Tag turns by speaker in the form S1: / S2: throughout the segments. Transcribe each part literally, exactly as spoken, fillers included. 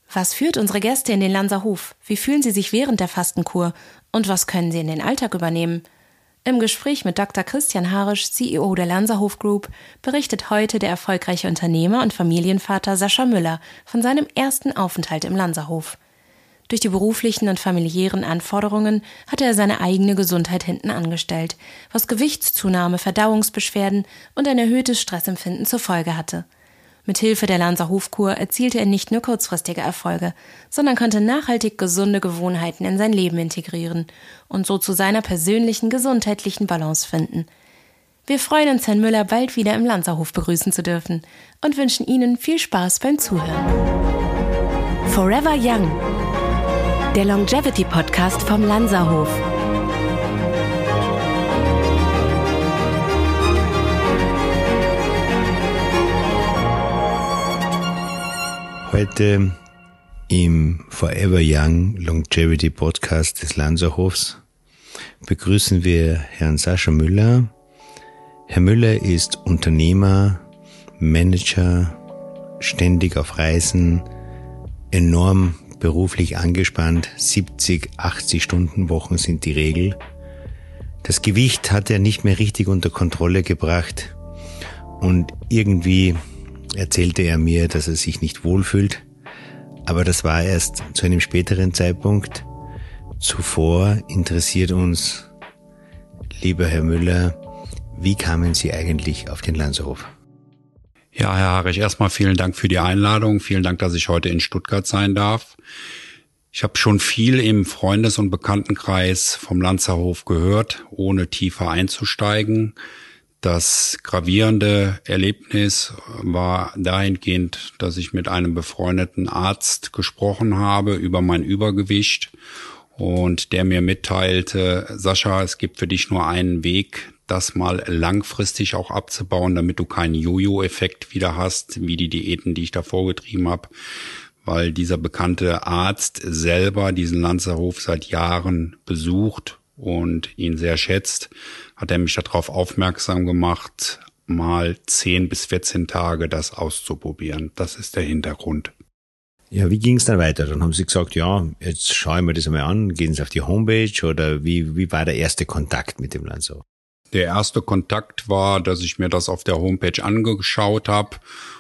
S1: Was führt unsere Gäste in den Lanzerhof? Wie fühlen sie sich während der Fastenkur? Und was können sie in den Alltag übernehmen? Im Gespräch mit Doktor Christian Harisch, C E O der Lanzerhof Group, berichtet heute der erfolgreiche Unternehmer und Familienvater Sascha Müller von seinem ersten Aufenthalt im Lanzerhof. Durch die beruflichen und familiären Anforderungen hatte er seine eigene Gesundheit hinten angestellt, was Gewichtszunahme, Verdauungsbeschwerden und ein erhöhtes Stressempfinden zur Folge hatte. Mithilfe der Lanzerhofkur erzielte er nicht nur kurzfristige Erfolge, sondern konnte nachhaltig gesunde Gewohnheiten in sein Leben integrieren und so zu seiner persönlichen gesundheitlichen Balance finden. Wir freuen uns, Herrn Müller bald wieder im Lanzerhof begrüßen zu dürfen und wünschen Ihnen viel Spaß beim Zuhören. Forever Young, der Longevity-Podcast vom Lanzerhof.
S2: Heute im Forever Young Longevity Podcast des Lanzerhofs begrüßen wir Herrn Sascha Müller. Herr Müller ist Unternehmer, Manager, ständig auf Reisen, enorm beruflich angespannt, siebzig, achtzig Stunden Wochen sind die Regel. Das Gewicht hat er nicht mehr richtig unter Kontrolle gebracht und irgendwie erzählte er mir, dass er sich nicht wohlfühlt, aber das war erst zu einem späteren Zeitpunkt. Zuvor interessiert uns, lieber Herr Müller, wie kamen Sie eigentlich auf den Lanzerhof?
S3: Ja, Herr Harisch, erstmal vielen Dank für die Einladung. Vielen Dank, dass ich heute in Stuttgart sein darf. Ich habe schon viel im Freundes- und Bekanntenkreis vom Lanzerhof gehört, ohne tiefer einzusteigen. Das gravierende Erlebnis war dahingehend, dass ich mit einem befreundeten Arzt gesprochen habe über mein Übergewicht und der mir mitteilte, Sascha, es gibt für dich nur einen Weg, das mal langfristig auch abzubauen, damit du keinen Jojo-Effekt wieder hast, wie die Diäten, die ich da vorgetrieben habe, weil dieser bekannte Arzt selber diesen Lanzerhof seit Jahren besucht und ihn sehr schätzt, hat er mich darauf aufmerksam gemacht, mal zehn bis vierzehn Tage das auszuprobieren. Das ist der Hintergrund.
S2: Ja, wie ging es dann weiter? Dann haben Sie gesagt, ja, jetzt schaue ich mir das einmal an, gehen Sie auf die Homepage oder wie, wie war der erste Kontakt mit dem Lanzerhof?
S3: Der erste Kontakt war, dass ich mir das auf der Homepage angeschaut habe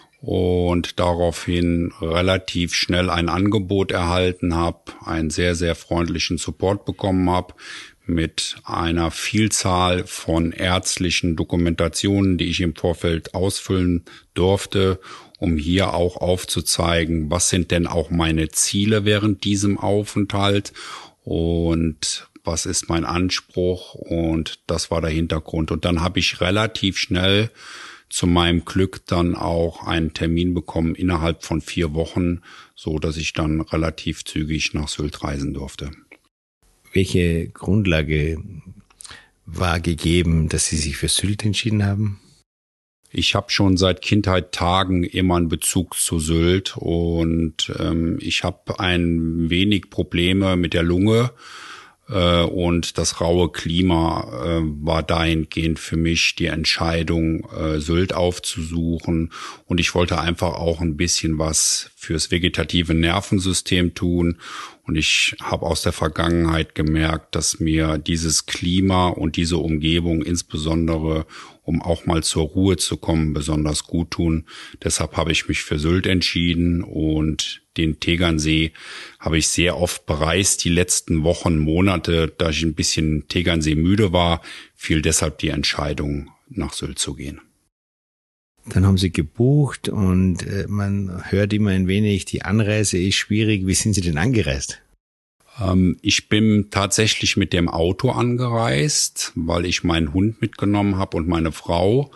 S3: und daraufhin relativ schnell ein Angebot erhalten habe, einen sehr, sehr freundlichen Support bekommen habe, mit einer Vielzahl von ärztlichen Dokumentationen, die ich im Vorfeld ausfüllen durfte, um hier auch aufzuzeigen, was sind denn auch meine Ziele während diesem Aufenthalt und was ist mein Anspruch, und das war der Hintergrund. Und dann habe ich relativ schnell zu meinem Glück dann auch einen Termin bekommen innerhalb von vier Wochen, so dass ich dann relativ zügig nach Sylt reisen durfte.
S2: Welche Grundlage war gegeben, dass Sie sich für Sylt entschieden haben?
S3: Ich habe schon seit Kindheit Tagen immer einen Bezug zu Sylt und ähm, ich habe ein wenig Probleme mit der Lunge äh, und das raue Klima äh, war dahingehend für mich die Entscheidung, äh, Sylt aufzusuchen, und ich wollte einfach auch ein bisschen was fürs vegetative Nervensystem tun. Und ich habe aus der Vergangenheit gemerkt, dass mir dieses Klima und diese Umgebung, insbesondere um auch mal zur Ruhe zu kommen, besonders gut tun. Deshalb habe ich mich für Sylt entschieden, und den Tegernsee habe ich sehr oft bereist die letzten Wochen, Monate. Da ich ein bisschen Tegernsee müde war, fiel deshalb die Entscheidung, nach Sylt zu gehen.
S2: Dann haben Sie gebucht und äh, man hört immer ein wenig, die Anreise ist schwierig. Wie sind Sie denn angereist?
S3: Ähm, ich bin tatsächlich mit dem Auto angereist, weil ich meinen Hund mitgenommen habe und meine Frau.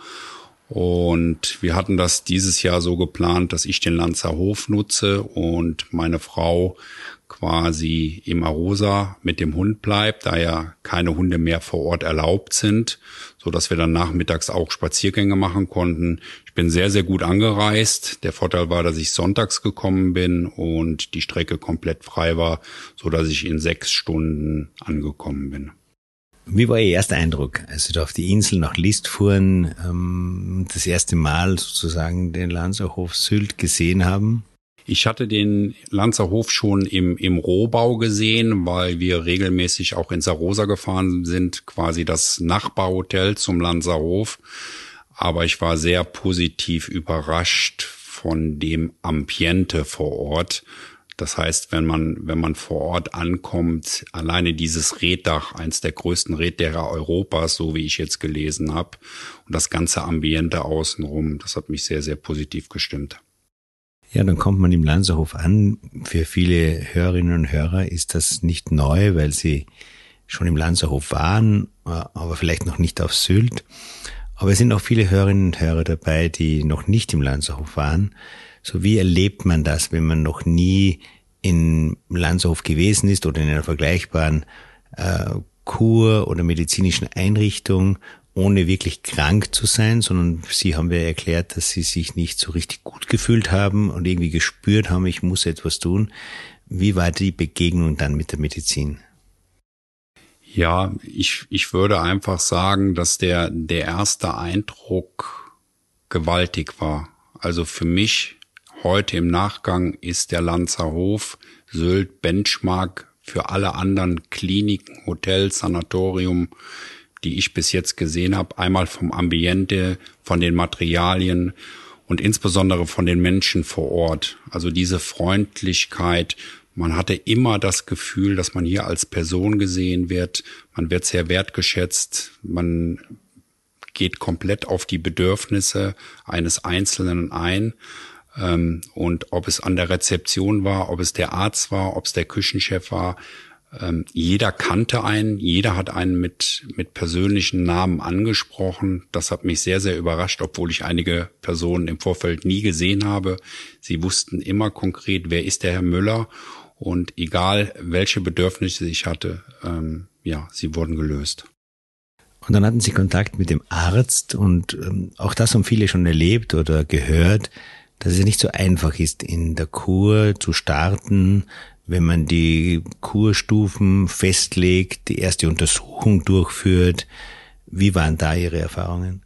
S3: Und wir hatten das dieses Jahr so geplant, dass ich den Lanzerhof nutze und meine Frau quasi im Arosa mit dem Hund bleibt, da ja keine Hunde mehr vor Ort erlaubt sind, so dass wir dann nachmittags auch Spaziergänge machen konnten. Ich bin sehr, sehr gut angereist. Der Vorteil war, dass ich sonntags gekommen bin und die Strecke komplett frei war, so dass ich in sechs Stunden angekommen bin.
S2: Wie war Ihr erster Eindruck, als Sie da auf die Insel nach List fuhren, ähm, das erste Mal sozusagen den Lanzerhof Sylt gesehen haben?
S3: Ich hatte den Lanzerhof schon im, im Rohbau gesehen, weil wir regelmäßig auch in Sarosa gefahren sind, quasi das Nachbarhotel zum Lanzerhof. Aber ich war sehr positiv überrascht von dem Ambiente vor Ort. Das heißt, wenn man, wenn man vor Ort ankommt, alleine dieses Reetdach, eins der größten Reetdächer Europas, so wie ich jetzt gelesen habe, und das ganze Ambiente außenrum, das hat mich sehr, sehr positiv gestimmt.
S2: Ja, dann kommt man im Lanzerhof an. Für viele Hörerinnen und Hörer ist das nicht neu, weil sie schon im Lanzerhof waren, aber vielleicht noch nicht auf Sylt. Aber es sind auch viele Hörerinnen und Hörer dabei, die noch nicht im Lanzerhof waren. So, wie erlebt man das, wenn man noch nie im Lanzerhof gewesen ist oder in einer vergleichbaren äh, Kur- oder medizinischen Einrichtung, ohne wirklich krank zu sein, sondern Sie haben ja erklärt, dass Sie sich nicht so richtig gut gefühlt haben und irgendwie gespürt haben, ich muss etwas tun. Wie war die Begegnung dann mit der Medizin?
S3: Ja, ich, ich würde einfach sagen, dass der, der erste Eindruck gewaltig war. Also für mich heute im Nachgang ist der Lanzerhof Sylt Benchmark für alle anderen Kliniken, Hotels, Sanatorium, die ich bis jetzt gesehen habe, einmal vom Ambiente, von den Materialien und insbesondere von den Menschen vor Ort. Also diese Freundlichkeit, man hatte immer das Gefühl, dass man hier als Person gesehen wird, man wird sehr wertgeschätzt, man geht komplett auf die Bedürfnisse eines Einzelnen ein. Und ob es an der Rezeption war, ob es der Arzt war, ob es der Küchenchef war, Ähm, jeder kannte einen, jeder hat einen mit mit persönlichen Namen angesprochen. Das hat mich sehr, sehr überrascht, obwohl ich einige Personen im Vorfeld nie gesehen habe. Sie wussten immer konkret, wer ist der Herr Müller, und egal welche Bedürfnisse ich hatte, ähm, ja, sie wurden gelöst.
S2: Und dann hatten Sie Kontakt mit dem Arzt und ähm, auch das haben viele schon erlebt oder gehört, dass es nicht so einfach ist, in der Kur zu starten, wenn man die Kurstufen festlegt, die erste Untersuchung durchführt. Wie waren da Ihre Erfahrungen?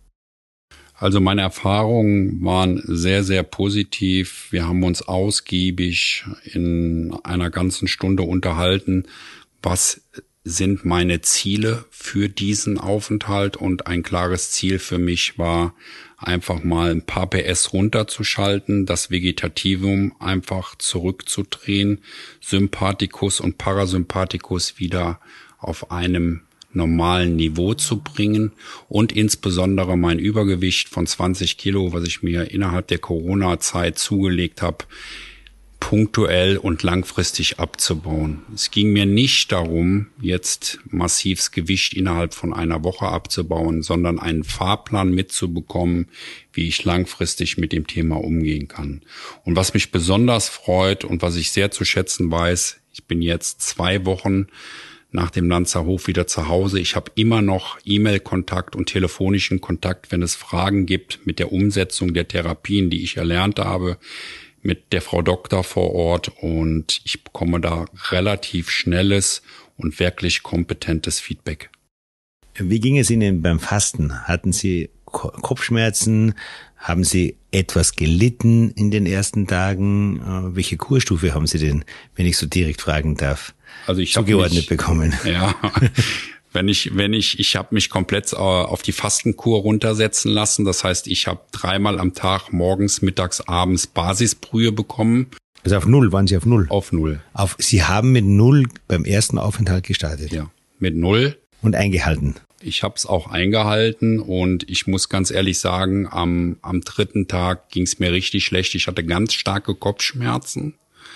S3: Also meine Erfahrungen waren sehr, sehr positiv. Wir haben uns ausgiebig in einer ganzen Stunde unterhalten, was sind meine Ziele für diesen Aufenthalt, und ein klares Ziel für mich war, einfach mal ein paar P S runterzuschalten, das Vegetativum einfach zurückzudrehen, Sympathikus und Parasympathikus wieder auf einem normalen Niveau zu bringen und insbesondere mein Übergewicht von zwanzig Kilo, was ich mir innerhalb der Corona-Zeit zugelegt habe, punktuell und langfristig abzubauen. Es ging mir nicht darum, jetzt massivs Gewicht innerhalb von einer Woche abzubauen, sondern einen Fahrplan mitzubekommen, wie ich langfristig mit dem Thema umgehen kann. Und was mich besonders freut und was ich sehr zu schätzen weiß, ich bin jetzt zwei Wochen nach dem Lanzerhof wieder zu Hause. Ich habe immer noch E-Mail-Kontakt und telefonischen Kontakt, wenn es Fragen gibt mit der Umsetzung der Therapien, die ich erlernt habe, mit der Frau Doktor vor Ort, und ich bekomme da relativ schnelles und wirklich kompetentes Feedback.
S2: Wie ging es Ihnen beim Fasten? Hatten Sie Kopfschmerzen? Haben Sie etwas gelitten in den ersten Tagen? Welche Kurstufe haben Sie denn, wenn ich so direkt fragen darf,
S3: also ich
S2: zugeordnet
S3: mich,
S2: bekommen?
S3: Ja, wenn ich, wenn ich, ich habe mich komplett auf die Fastenkur runtersetzen lassen. Das heißt, ich habe dreimal am Tag morgens, mittags, abends Basisbrühe bekommen.
S2: Also auf Null, waren Sie auf Null?
S3: Auf Null.
S2: Auf, Sie haben mit Null beim ersten Aufenthalt gestartet?
S3: Ja, mit Null.
S2: Und eingehalten?
S3: Ich habe es auch eingehalten, und ich muss ganz ehrlich sagen, am, am dritten Tag ging es mir richtig schlecht. Ich hatte ganz starke Kopfschmerzen.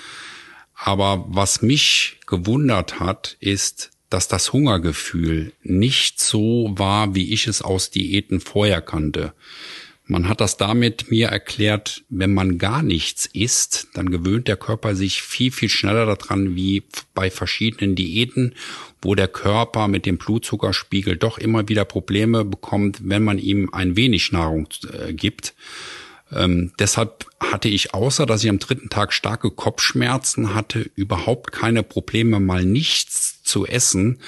S3: Aber was mich gewundert hat, ist, dass das Hungergefühl nicht so war, wie ich es aus Diäten vorher kannte. Man hat das damit mir erklärt, wenn man gar nichts isst, dann gewöhnt der Körper sich viel, viel schneller daran wie bei verschiedenen Diäten, wo der Körper mit dem Blutzuckerspiegel doch immer wieder Probleme bekommt, wenn man ihm ein wenig Nahrung äh, gibt. Ähm, deshalb hatte ich, außer dass ich am dritten Tag starke Kopfschmerzen hatte, überhaupt keine Probleme, mal nichts zu essen.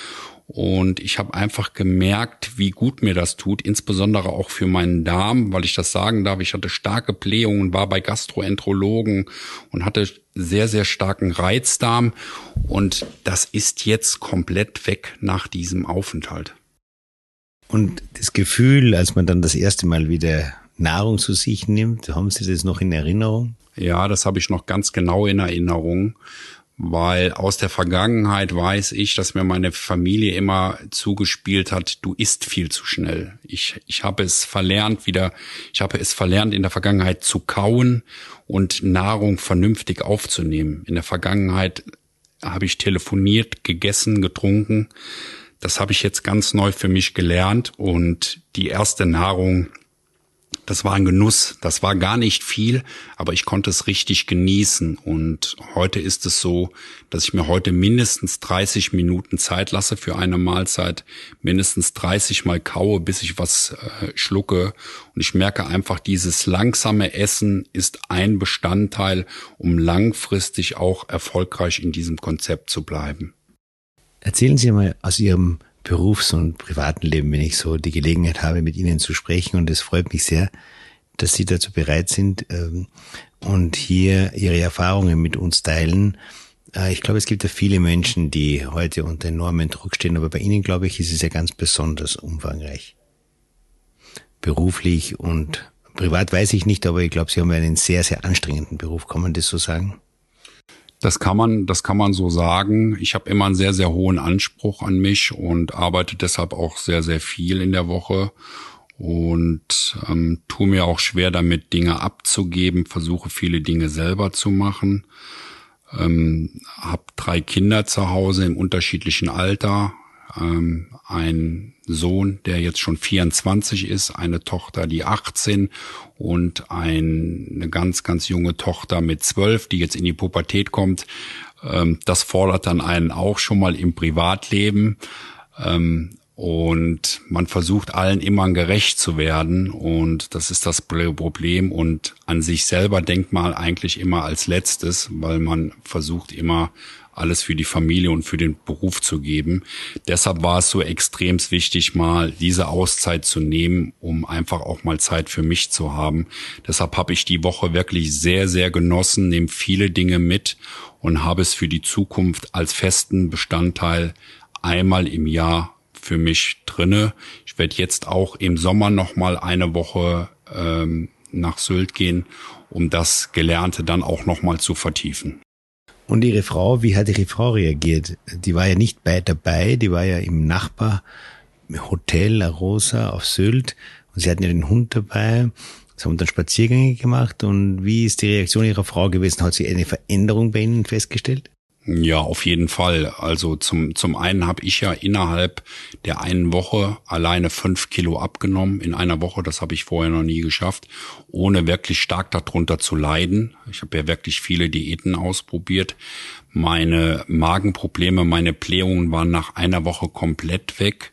S3: Und ich habe einfach gemerkt, wie gut mir das tut, insbesondere auch für meinen Darm, weil ich das sagen darf. Ich hatte starke Blähungen, war bei Gastroenterologen und hatte sehr, sehr starken Reizdarm. Und das ist jetzt komplett weg nach diesem Aufenthalt.
S2: Und das Gefühl, als man dann das erste Mal wieder Nahrung zu sich nimmt, haben Sie das noch in Erinnerung?
S3: Ja, das habe ich noch ganz genau in Erinnerung. Weil aus der Vergangenheit weiß ich, dass mir meine Familie immer zugespielt hat, du isst viel zu schnell. Ich, ich habe es verlernt wieder, ich habe es verlernt in der Vergangenheit zu kauen und Nahrung vernünftig aufzunehmen. In der Vergangenheit habe ich telefoniert, gegessen, getrunken. Das habe ich jetzt ganz neu für mich gelernt und die erste Nahrung, das war ein Genuss. Das war gar nicht viel, aber ich konnte es richtig genießen. Und heute ist es so, dass ich mir heute mindestens dreißig Minuten Zeit lasse für eine Mahlzeit, mindestens dreißig Mal kaue, bis ich was äh, schlucke. Und ich merke einfach, dieses langsame Essen ist ein Bestandteil, um langfristig auch erfolgreich in diesem Konzept zu bleiben.
S2: Erzählen Sie mal aus Ihrem Berufs- und privaten Leben, wenn ich so die Gelegenheit habe, mit Ihnen zu sprechen. Und es freut mich sehr, dass Sie dazu bereit sind und hier Ihre Erfahrungen mit uns teilen. Ich glaube, es gibt ja viele Menschen, die heute unter enormem Druck stehen, aber bei Ihnen, glaube ich, ist es ja ganz besonders umfangreich. Beruflich und privat weiß ich nicht, aber ich glaube, Sie haben einen sehr, sehr anstrengenden Beruf. Kann man das so sagen?
S3: Das kann man, das kann man so sagen. Ich habe immer einen sehr, sehr hohen Anspruch an mich und arbeite deshalb auch sehr, sehr viel in der Woche und ähm, tue mir auch schwer damit, Dinge abzugeben, versuche viele Dinge selber zu machen. Ähm, habe drei Kinder zu Hause im unterschiedlichen Alter. Ähm, ein Sohn, der jetzt schon vierundzwanzig ist, eine Tochter, die achtzehn und ein, eine ganz, ganz junge Tochter mit zwölf, die jetzt in die Pubertät kommt. Ähm, das fordert dann einen auch schon mal im Privatleben. Ähm, und man versucht allen immer gerecht zu werden und das ist das Problem. Und an sich selber denkt man eigentlich immer als Letztes, weil man versucht immer alles für die Familie und für den Beruf zu geben. Deshalb war es so extrem wichtig, mal diese Auszeit zu nehmen, um einfach auch mal Zeit für mich zu haben. Deshalb habe ich die Woche wirklich sehr, sehr genossen, nehme viele Dinge mit und habe es für die Zukunft als festen Bestandteil einmal im Jahr für mich drinne. Ich werde jetzt auch im Sommer noch mal eine Woche ähm, nach Sylt gehen, um das Gelernte dann auch noch mal zu vertiefen.
S2: Und Ihre Frau, wie hat Ihre Frau reagiert? Die war ja nicht bei dabei, die war ja im Nachbarhotel La Rosa auf Sylt und Sie hatten ja den Hund dabei. Sie haben dann Spaziergänge gemacht und wie ist die Reaktion Ihrer Frau gewesen? Hat sie eine Veränderung bei Ihnen festgestellt?
S3: Ja, auf jeden Fall. Also zum zum einen habe ich ja innerhalb der einen Woche alleine fünf Kilo abgenommen in einer Woche. Das habe ich vorher noch nie geschafft, ohne wirklich stark darunter zu leiden. Ich habe ja wirklich viele Diäten ausprobiert. Meine Magenprobleme, meine Blähungen waren nach einer Woche komplett weg.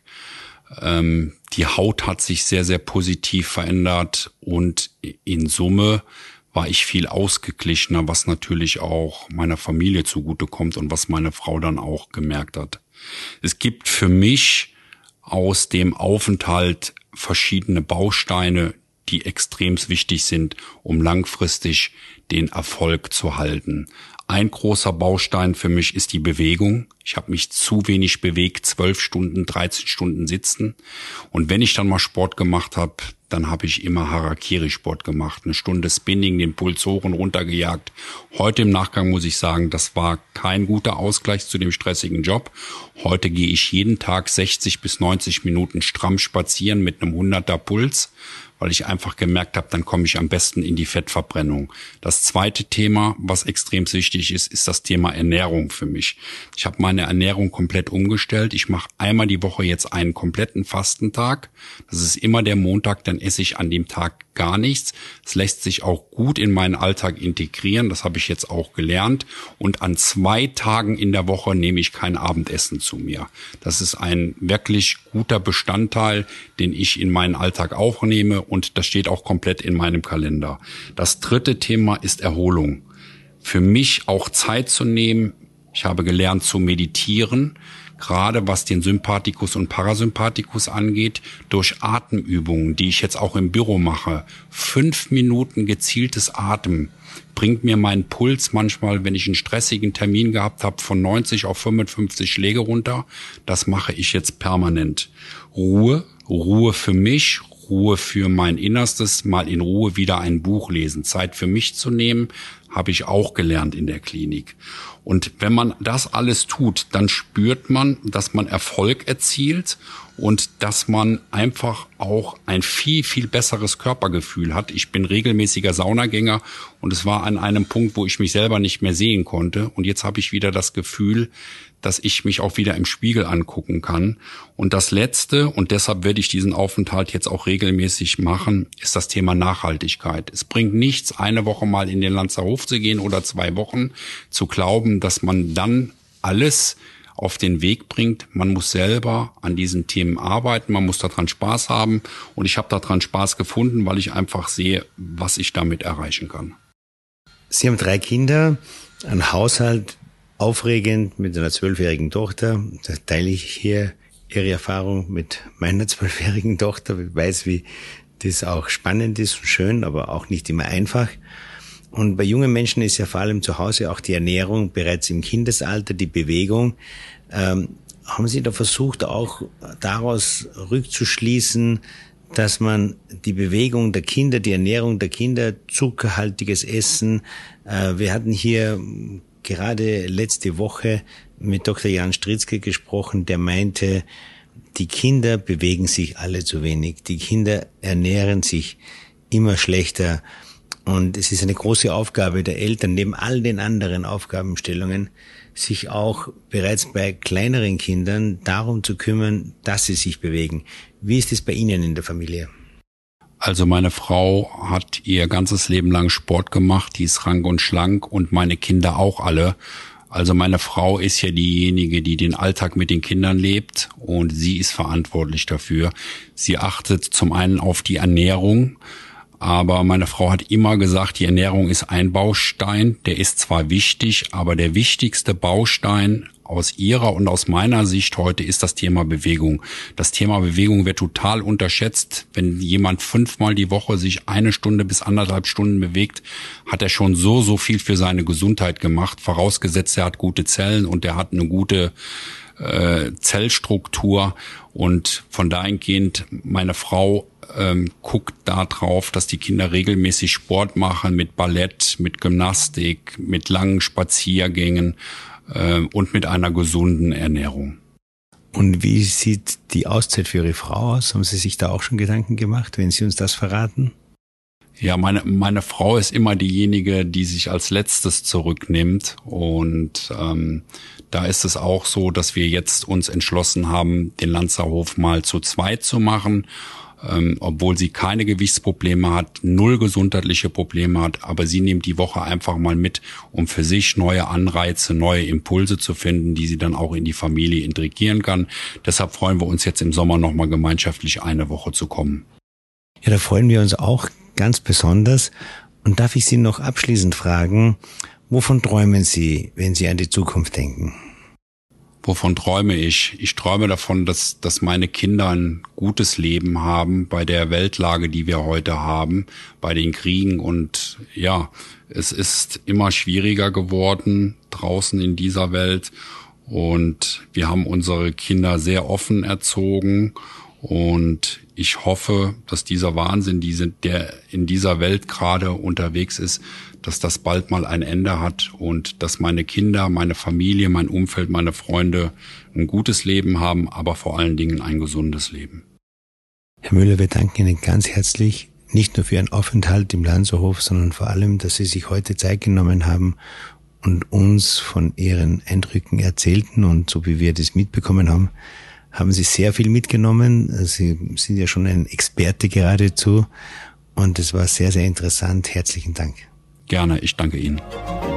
S3: Ähm, die Haut hat sich sehr, sehr positiv verändert und in Summe war ich viel ausgeglichener, was natürlich auch meiner Familie zugutekommt und was meine Frau dann auch gemerkt hat. Es gibt für mich aus dem Aufenthalt verschiedene Bausteine, die extrem wichtig sind, um langfristig den Erfolg zu halten. Ein großer Baustein für mich ist die Bewegung. Ich habe mich zu wenig bewegt, zwölf Stunden, dreizehn Stunden sitzen. Und wenn ich dann mal Sport gemacht habe, dann habe ich immer Harakiri-Sport gemacht. Eine Stunde Spinning, den Pulsoren runtergejagt. Heute im Nachgang muss ich sagen, das war kein guter Ausgleich zu dem stressigen Job. Heute gehe ich jeden Tag sechzig bis neunzig Minuten stramm spazieren mit einem hunderter Puls, weil ich einfach gemerkt habe, dann komme ich am besten in die Fettverbrennung. Das zweite Thema, was extrem wichtig ist, ist das Thema Ernährung für mich. Ich habe meine Ernährung komplett umgestellt. Ich mache einmal die Woche jetzt einen kompletten Fastentag. Das ist immer der Montag, dann esse ich an dem Tag gar nichts. Es lässt sich auch gut in meinen Alltag integrieren. Das habe ich jetzt auch gelernt. Und an zwei Tagen in der Woche nehme ich kein Abendessen zu mir. Das ist ein wirklich guter Bestandteil, den ich in meinen Alltag auch nehme. Und das steht auch komplett in meinem Kalender. Das dritte Thema ist Erholung. Für mich auch Zeit zu nehmen. Ich habe gelernt zu meditieren. gerade was den Sympathikus und Parasympathikus angeht, durch Atemübungen, die ich jetzt auch im Büro mache. Fünf Minuten gezieltes Atmen bringt mir meinen Puls manchmal, wenn ich einen stressigen Termin gehabt habe, von neunzig auf fünfundfünfzig Schläge runter. Das mache ich jetzt permanent. Ruhe, Ruhe für mich, Ruhe für mein Innerstes, mal in Ruhe wieder ein Buch lesen. Zeit für mich zu nehmen, habe ich auch gelernt in der Klinik. Und wenn man das alles tut, dann spürt man, dass man Erfolg erzielt und dass man einfach auch ein viel, viel besseres Körpergefühl hat. Ich bin regelmäßiger Saunagänger und es war an einem Punkt, wo ich mich selber nicht mehr sehen konnte. Und jetzt habe ich wieder das Gefühl, dass ich mich auch wieder im Spiegel angucken kann. Und das Letzte, und deshalb werde ich diesen Aufenthalt jetzt auch regelmäßig machen, ist das Thema Nachhaltigkeit. Es bringt nichts, eine Woche mal in den Lanzerhof zu gehen oder zwei Wochen, zu glauben, dass man dann alles auf den Weg bringt. Man muss selber an diesen Themen arbeiten, man muss daran Spaß haben. Und ich habe daran Spaß gefunden, weil ich einfach sehe, was ich damit erreichen kann.
S2: Sie haben drei Kinder, ein Haushalt, aufregend mit einer zwölfjährigen Tochter. Da teile ich hier Ihre Erfahrung mit meiner zwölfjährigen Tochter. Ich weiß, wie das auch spannend ist und schön, aber auch nicht immer einfach. Und bei jungen Menschen ist ja vor allem zu Hause auch die Ernährung bereits im Kindesalter, die Bewegung. Ähm, haben Sie da versucht, auch daraus rückzuschließen, dass man die Bewegung der Kinder, die Ernährung der Kinder, zuckerhaltiges Essen, äh, wir hatten hier gerade letzte Woche mit Doktor Jan Stritzke gesprochen, der meinte, die Kinder bewegen sich alle zu wenig. Die Kinder ernähren sich immer schlechter. Und es ist eine große Aufgabe der Eltern, neben all den anderen Aufgabenstellungen, sich auch bereits bei kleineren Kindern darum zu kümmern, dass sie sich bewegen. Wie ist es bei Ihnen in der Familie?
S3: Also meine Frau hat ihr ganzes Leben lang Sport gemacht, die ist rank und schlank und meine Kinder auch alle. Also meine Frau ist ja diejenige, die den Alltag mit den Kindern lebt und sie ist verantwortlich dafür. Sie achtet zum einen auf die Ernährung, aber meine Frau hat immer gesagt, die Ernährung ist ein Baustein, der ist zwar wichtig, aber der wichtigste Baustein aus ihrer und aus meiner Sicht heute ist das Thema Bewegung. Das Thema Bewegung wird total unterschätzt. Wenn jemand fünfmal die Woche sich eine Stunde bis anderthalb Stunden bewegt, hat er schon so, so viel für seine Gesundheit gemacht. Vorausgesetzt, er hat gute Zellen und er hat eine gute äh, Zellstruktur. Und von dahingehend, meine Frau ähm, guckt da drauf, dass die Kinder regelmäßig Sport machen mit Ballett, mit Gymnastik, mit langen Spaziergängen und mit einer gesunden Ernährung.
S2: Und wie sieht die Auszeit für Ihre Frau aus? Haben Sie sich da auch schon Gedanken gemacht, wenn Sie uns das verraten?
S3: Ja, meine, meine Frau ist immer diejenige, die sich als letztes zurücknimmt. Und ähm, da ist es auch so, dass wir jetzt uns entschlossen haben, den Lanzerhof mal zu zweit zu machen. Ähm, obwohl sie keine Gewichtsprobleme hat, null gesundheitliche Probleme hat, aber sie nimmt die Woche einfach mal mit, um für sich neue Anreize, neue Impulse zu finden, die sie dann auch in die Familie integrieren kann. Deshalb freuen wir uns jetzt im Sommer nochmal gemeinschaftlich eine Woche zu kommen.
S2: Ja, da freuen wir uns auch ganz besonders. Und darf ich Sie noch abschließend fragen, wovon träumen Sie, wenn Sie an die Zukunft denken?
S3: Wovon träume ich? Ich träume davon, dass, dass meine Kinder ein gutes Leben haben bei der Weltlage, die wir heute haben, bei den Kriegen. Und ja, es ist immer schwieriger geworden draußen in dieser Welt. Und wir haben unsere Kinder sehr offen erzogen. Und ich hoffe, dass dieser Wahnsinn, der in dieser Welt gerade unterwegs ist, dass das bald mal ein Ende hat und dass meine Kinder, meine Familie, mein Umfeld, meine Freunde ein gutes Leben haben, aber vor allen Dingen ein gesundes Leben.
S2: Herr Müller, wir danken Ihnen ganz herzlich, nicht nur für Ihren Aufenthalt im Lanzerhof, sondern vor allem, dass Sie sich heute Zeit genommen haben und uns von Ihren Eindrücken erzählten. Und so wie wir das mitbekommen haben, haben Sie sehr viel mitgenommen. Sie sind ja schon ein Experte geradezu. Und es war sehr, sehr interessant. Herzlichen Dank.
S3: Gerne, ich danke Ihnen.